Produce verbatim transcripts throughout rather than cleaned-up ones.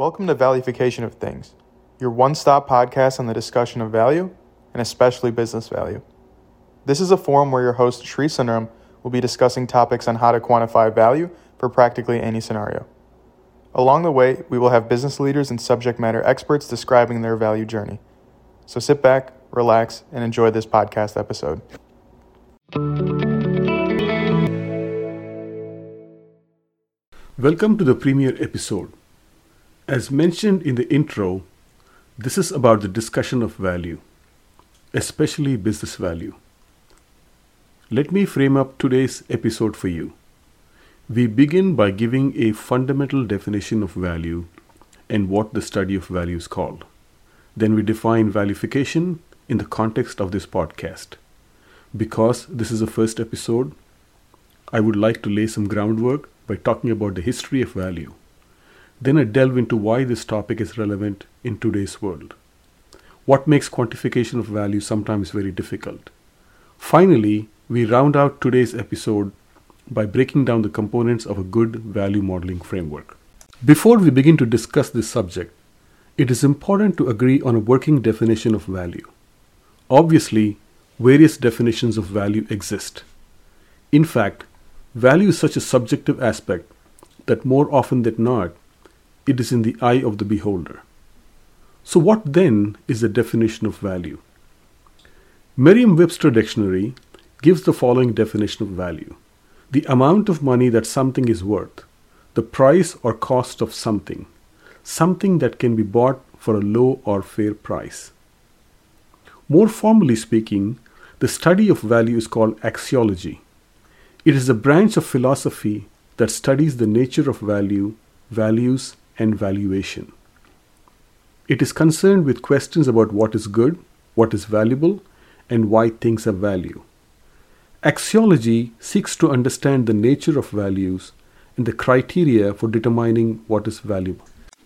Welcome to Valuification of Things, your one-stop podcast on the discussion of value, and especially business value. This is a forum where your host, Sri Sundaram, will be discussing topics on how to quantify value for practically any scenario. Along the way, we will have business leaders and subject matter experts describing their value journey. So sit back, relax, and enjoy this podcast episode. Welcome to the premiere episode. As mentioned in the intro, this is about the discussion of value, especially business value. Let me frame up today's episode for you. We begin by giving a fundamental definition of value and what the study of value is called. Then we define valuification in the context of this podcast. Because this is the first episode, I would like to lay some groundwork by talking about the history of value. Then I delve into why this topic is relevant in today's world. What makes quantification of value sometimes very difficult. Finally, we round out today's episode by breaking down the components of a good value modeling framework. Before we begin to discuss this subject, it is important to agree on a working definition of value. Obviously, various definitions of value exist. In fact, value is such a subjective aspect that more often than not, it is in the eye of the beholder. So what then is the definition of value? Merriam-Webster Dictionary gives the following definition of value: the amount of money that something is worth, the price or cost of something, something that can be bought for a low or fair price. More formally speaking, the study of value is called axiology. It is a branch of philosophy that studies the nature of value, values, and valuation. It is concerned with questions about what is good, what is valuable, and why things have value. Axiology seeks to understand the nature of values and the criteria for determining what is valuable.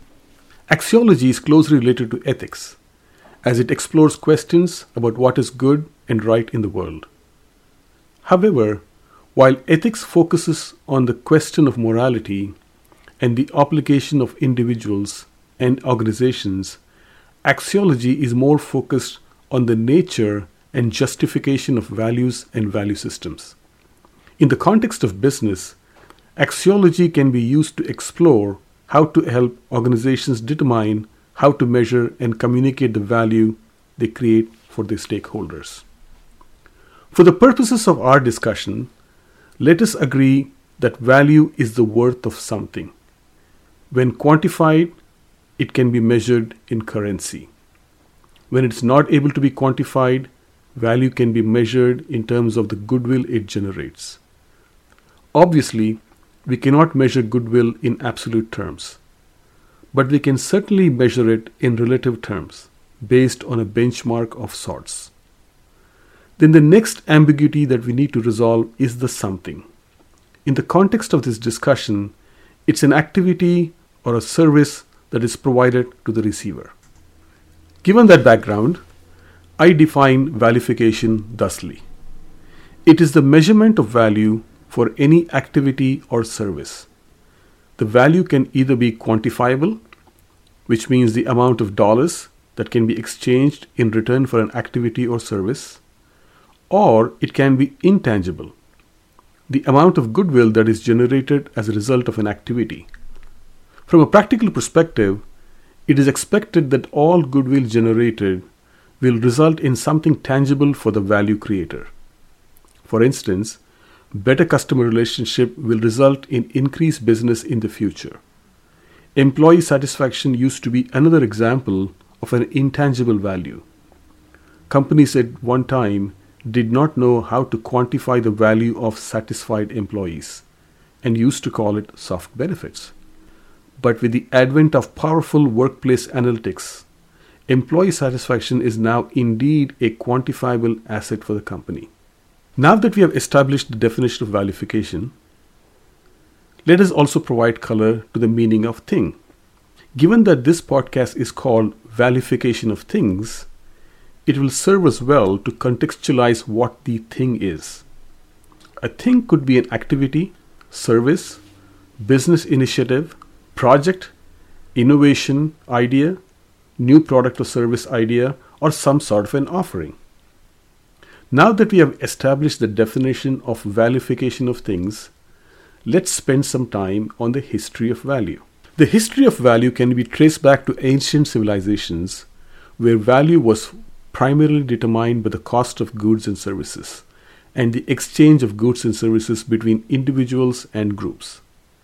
Axiology is closely related to ethics, as it explores questions about what is good and right in the world. However, while ethics focuses on the question of morality and the obligation of individuals and organizations, axiology is more focused on the nature and justification of values and value systems. In the context of business, axiology can be used to explore how to help organizations determine how to measure and communicate the value they create for their stakeholders. For the purposes of our discussion, let us agree that value is the worth of something. When quantified, it can be measured in currency. When it's not able to be quantified, value can be measured in terms of the goodwill it generates. Obviously, we cannot measure goodwill in absolute terms, but we can certainly measure it in relative terms, based on a benchmark of sorts. Then the next ambiguity that we need to resolve is the something. In the context of this discussion, it's an activity or a service that is provided to the receiver. Given that background, I define valuification thusly. It is the measurement of value for any activity or service. The value can either be quantifiable, which means the amount of dollars that can be exchanged in return for an activity or service, or it can be intangible, the amount of goodwill that is generated as a result of an activity. From a practical perspective, it is expected that all goodwill generated will result in something tangible for the value creator. For instance, better customer relationship will result in increased business in the future. Employee satisfaction used to be another example of an intangible value. Companies at one time did not know how to quantify the value of satisfied employees and used to call it soft benefits. But with the advent of powerful workplace analytics, employee satisfaction is now indeed a quantifiable asset for the company. Now that we have established the definition of valuification, let us also provide color to the meaning of thing. Given that this podcast is called Valuification of Things, it will serve us well to contextualize what the thing is. A thing could be an activity, service, business initiative, project, innovation idea, new product or service idea, or some sort of an offering. Now that we have established the definition of valuification of things, let's spend some time on the history of value. The history of value can be traced back to ancient civilizations where value was primarily determined by the cost of goods and services and the exchange of goods and services between individuals and groups.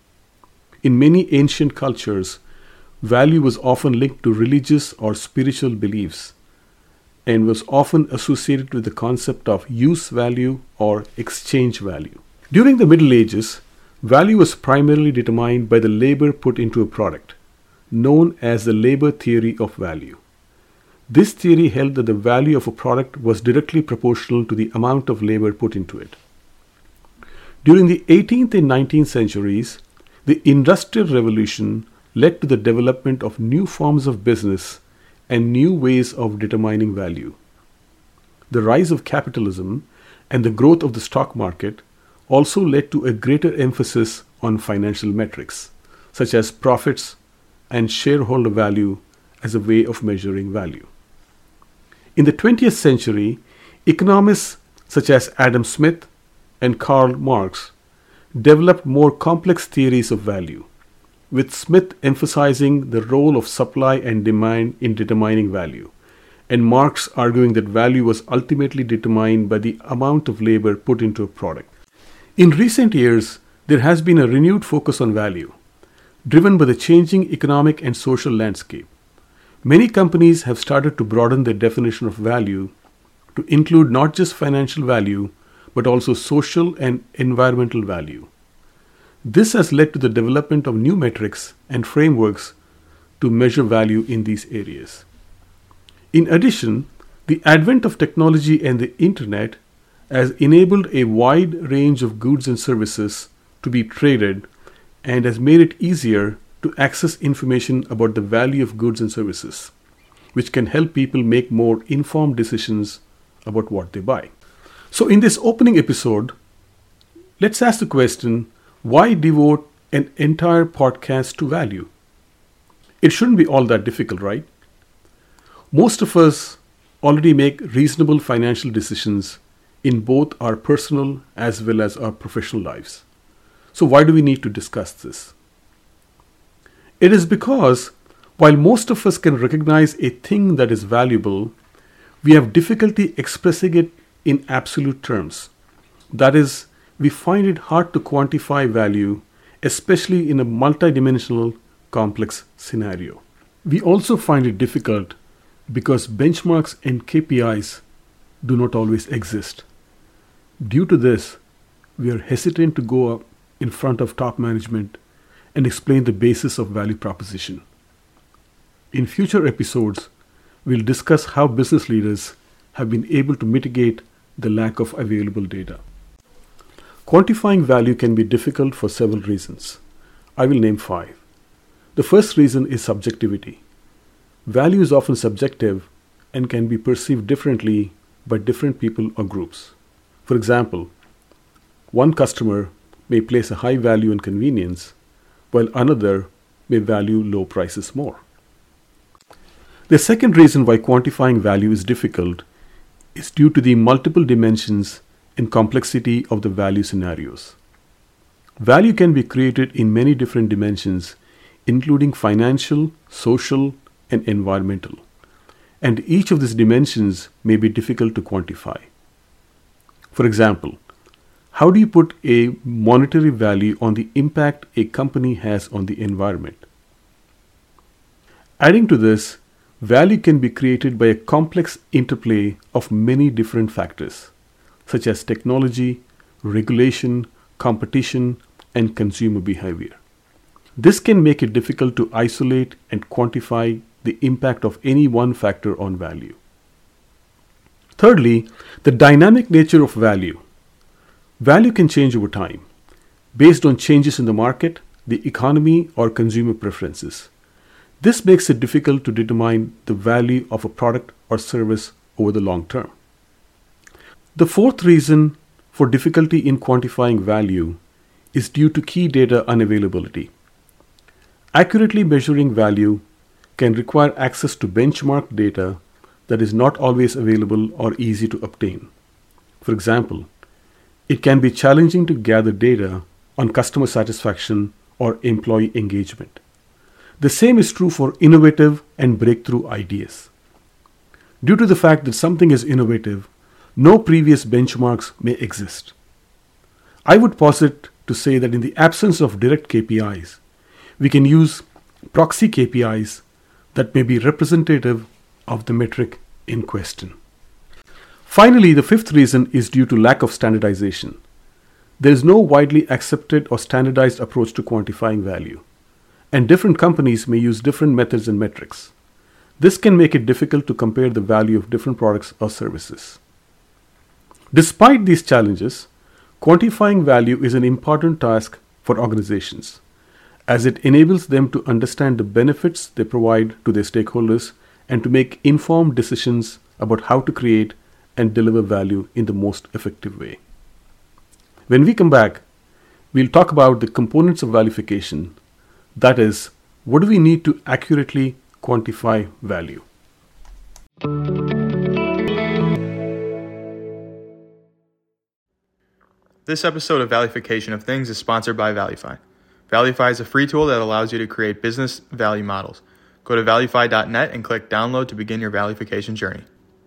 In many ancient cultures, value was often linked to religious or spiritual beliefs and was often associated with the concept of use value or exchange value. During the Middle Ages, value was primarily determined by the labor put into a product, known as the labor theory of value. This theory held that the value of a product was directly proportional to the amount of labor put into it. During the eighteenth and nineteenth centuries, the Industrial Revolution led to the development of new forms of business and new ways of determining value. The rise of capitalism and the growth of the stock market also led to a greater emphasis on financial metrics, such as profits and shareholder value as a way of measuring value. In the twentieth century, economists such as Adam Smith and Karl Marx developed more complex theories of value, with Smith emphasizing the role of supply and demand in determining value, and Marx arguing that value was ultimately determined by the amount of labor put into a product. In recent years, there has been a renewed focus on value, driven by the changing economic and social landscape. Many companies have started to broaden their definition of value to include not just financial value, but also social and environmental value. This has led to the development of new metrics and frameworks to measure value in these areas. In addition, the advent of technology and the internet has enabled a wide range of goods and services to be traded and has made it easier to access information about the value of goods and services, which can help people make more informed decisions about what they buy. So in this opening episode, let's ask the question, why devote an entire podcast to value? It shouldn't be all that difficult, right? Most of us already make reasonable financial decisions in both our personal as well as our professional lives. So why do we need to discuss this? It is because while most of us can recognize a thing that is valuable, we have difficulty expressing it in absolute terms. That is, we find it hard to quantify value, especially in a multidimensional, complex scenario. We also find it difficult because benchmarks and K P Is do not always exist. Due to this, we are hesitant to go up in front of top management and explain the basis of value proposition. In future episodes, we'll discuss how business leaders have been able to mitigate the lack of available data. Quantifying value can be difficult for several reasons. I will name five. The first reason is subjectivity. Value is often subjective and can be perceived differently by different people or groups. For example, one customer may place a high value on convenience, while another may value low prices more. The second reason why quantifying value is difficult is due to the multiple dimensions and complexity of the value scenarios. Value can be created in many different dimensions, including financial, social, and environmental, and each of these dimensions may be difficult to quantify. For example, how do you put a monetary value on the impact a company has on the environment? Adding to this, value can be created by a complex interplay of many different factors, such as technology, regulation, competition, and consumer behavior. This can make it difficult to isolate and quantify the impact of any one factor on value. Thirdly, the dynamic nature of value. Value can change over time, based on changes in the market, the economy, or consumer preferences. This makes it difficult to determine the value of a product or service over the long term. The fourth reason for difficulty in quantifying value is due to key data unavailability. Accurately measuring value can require access to benchmark data that is not always available or easy to obtain. For example, it can be challenging to gather data on customer satisfaction or employee engagement. The same is true for innovative and breakthrough ideas. Due to the fact that something is innovative, no previous benchmarks may exist. I would posit to say that in the absence of direct K P Is, we can use proxy K P Is that may be representative of the metric in question. Finally, the fifth reason is due to lack of standardization. There is no widely accepted or standardized approach to quantifying value, and different companies may use different methods and metrics. This can make it difficult to compare the value of different products or services. Despite these challenges, quantifying value is an important task for organizations, as it enables them to understand the benefits they provide to their stakeholders and to make informed decisions about how to create and deliver value in the most effective way. When we come back, we'll talk about the components of valuification. That is, what do we need to accurately quantify value? This episode of Valuification of Things is sponsored by Valuify. Valuify is a free tool that allows you to create business value models. Go to valuify dot net and click download to begin your valuification journey.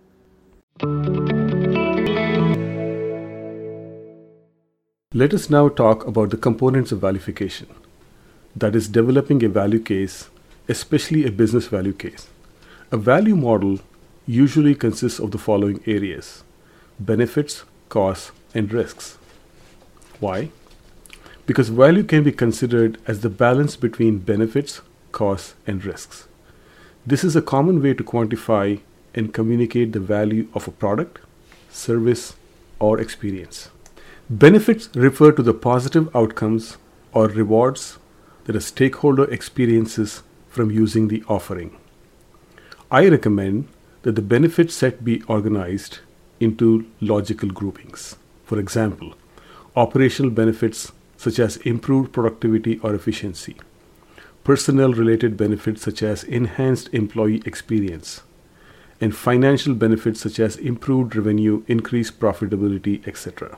Let us now talk about the components of valuification. That is, developing a value case, especially a business value case. A value model usually consists of the following areas: benefits, costs, and risks. Why? Because value can be considered as the balance between benefits, costs, and risks. This is a common way to quantify and communicate the value of a product, service, or experience. Benefits refer to the positive outcomes or rewards that a stakeholder experiences from using the offering. I recommend that the benefit set be organized into logical groupings. For example, operational benefits such as improved productivity or efficiency, personnel-related benefits such as enhanced employee experience, and financial benefits such as improved revenue, increased profitability, et cetera.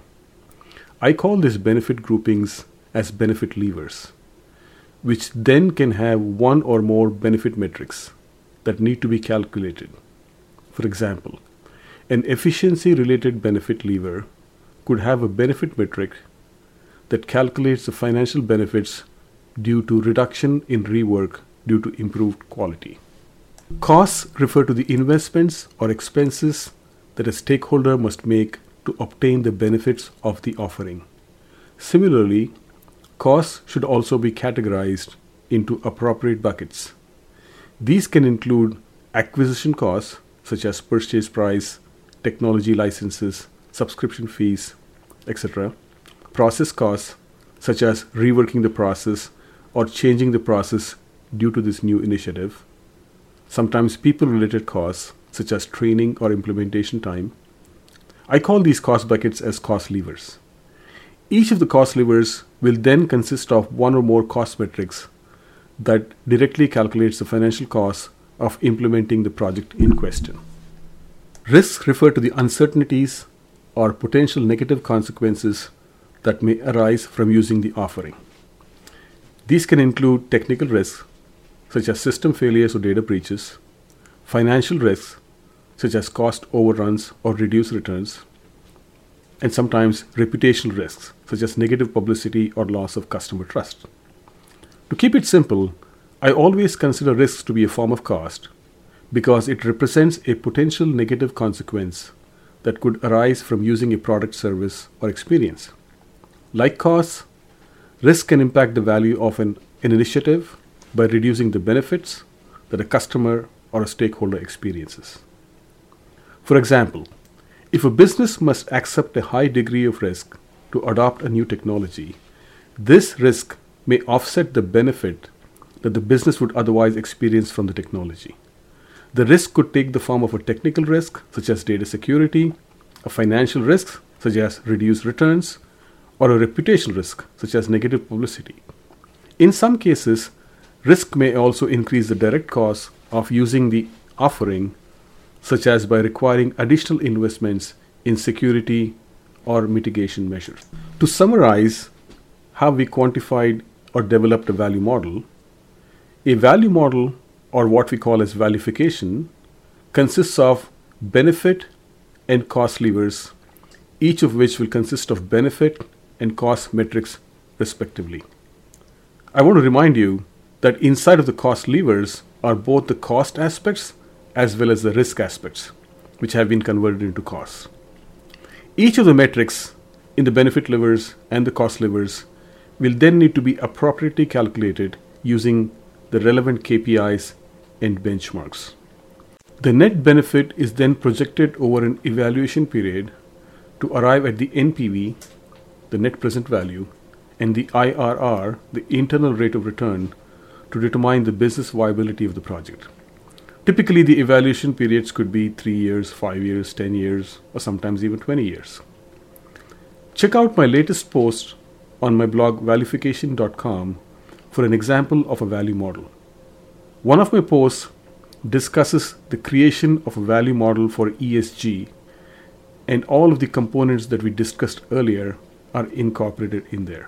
I call these benefit groupings as benefit levers, which then can have one or more benefit metrics that need to be calculated. For example, an efficiency-related benefit lever could have a benefit metric that calculates the financial benefits due to reduction in rework due to improved quality. Costs refer to the investments or expenses that a stakeholder must make to obtain the benefits of the offering. Similarly, costs should also be categorized into appropriate buckets. These can include acquisition costs, such as purchase price, technology licenses, subscription fees, et cetera, process costs, such as reworking the process or changing the process due to this new initiative, sometimes people-related costs, such as training or implementation time. I call these cost buckets as cost levers. Each of the cost levers will then consist of one or more cost metrics that directly calculates the financial costs of implementing the project in question. Risks refer to the uncertainties or potential negative consequences that may arise from using the offering. These can include technical risks, such as system failures or data breaches, financial risks, such as cost overruns or reduced returns, and sometimes reputational risks, such as negative publicity or loss of customer trust. To keep it simple, I always consider risks to be a form of cost because it represents a potential negative consequence that could arise from using a product, service, or experience. Like costs, risk can impact the value of an, an initiative by reducing the benefits that a customer or a stakeholder experiences. For example, if a business must accept a high degree of risk to adopt a new technology, this risk may offset the benefit that the business would otherwise experience from the technology. The risk could take the form of a technical risk, such as data security, a financial risk, such as reduced returns, or a reputational risk, such as negative publicity. In some cases, Risk may also increase the direct costs of using the offering, such as by requiring additional investments in security or mitigation measures. To summarize how we quantified or developed a value model, a value model, or what we call as valuification, consists of benefit and cost levers, each of which will consist of benefit and cost metrics respectively. I want to remind you that inside of the cost levers are both the cost aspects as well as the risk aspects, which have been converted into costs. Each of the metrics in the benefit levers and the cost levers will then need to be appropriately calculated using the relevant K P Is and benchmarks. The net benefit is then projected over an evaluation period to arrive at the N P V, the net present value, and the I R R, the internal rate of return, to determine the business viability of the project. Typically, the evaluation periods could be three years, five years, ten years, or sometimes even twenty years. Check out my latest post on my blog valuification dot com for an example of a value model. One of my posts discusses the creation of a value model for E S G, and all of the components that we discussed earlier are incorporated in there.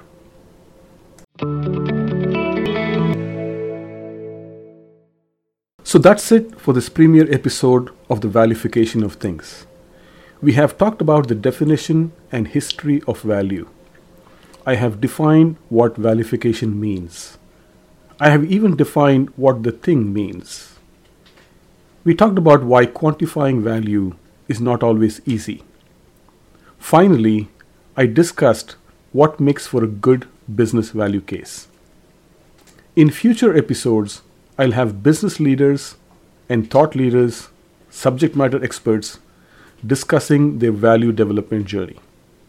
So that's it for this premiere episode of the Valuification of Things. We have talked about the definition and history of value. I have defined what valuification means. I have even defined what the thing means. We talked about why quantifying value is not always easy. Finally, I discussed what makes for a good business value case. In future episodes, I'll have business leaders and thought leaders, subject matter experts, discussing their value development journey.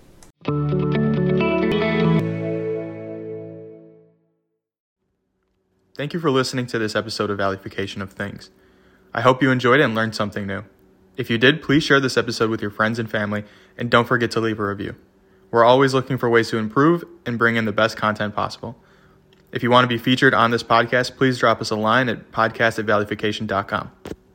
Thank you for listening to this episode of Valuification of Things. I hope you enjoyed it and learned something new. If you did, please share this episode with your friends and family, and don't forget to leave a review. We're always looking for ways to improve and bring in the best content possible. If you want to be featured on this podcast, please drop us a line at podcast at valuification dot com.